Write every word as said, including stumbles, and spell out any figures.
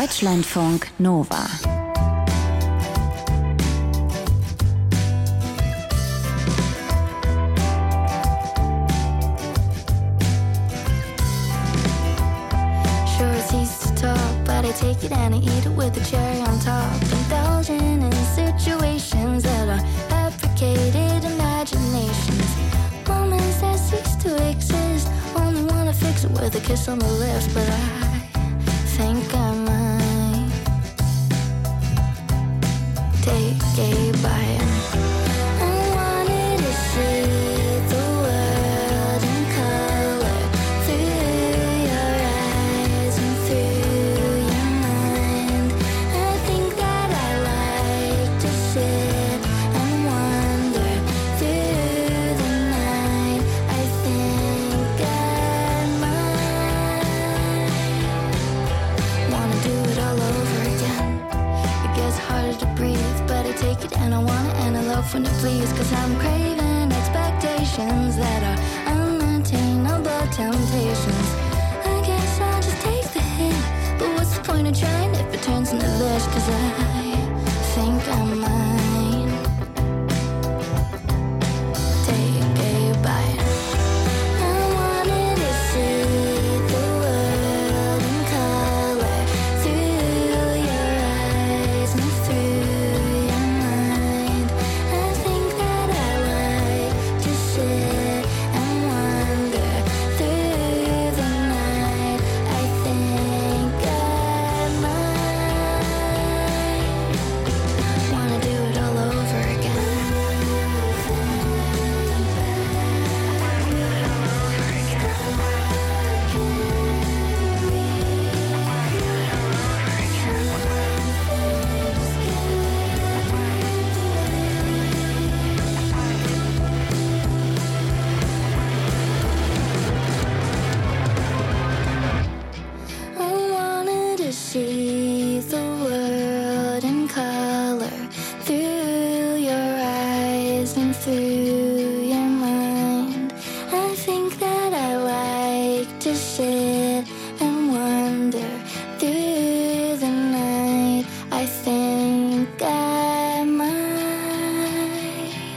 Deutschlandfunk Nova. Sure, it's easy to talk, but I take it and I eat it with a cherry on top. Indulging in situations that are fabricated imaginations. Moments that cease to exist. Only wanna fix it with a kiss on the lips, but I think I might take a bite. I wanted to see the world in color through your eyes and through your mind. I think that I like to sit and wonder through the night. I think I might wanna do it all over again. It gets harder to breathe, but I take it and I want it and I love when it please. Cause I'm craving expectations that are unattainable temptations. I guess I'll just take the hit, but what's the point of trying if it turns into this? Cause I think I might take a bite. I wanted to see the world in color through your eyes and through your mind. I think that I like to sit and wonder through the night. I think I might wanna do it all over again. I wanted to see the world in color through your eyes and through your mind. I think that I like to sit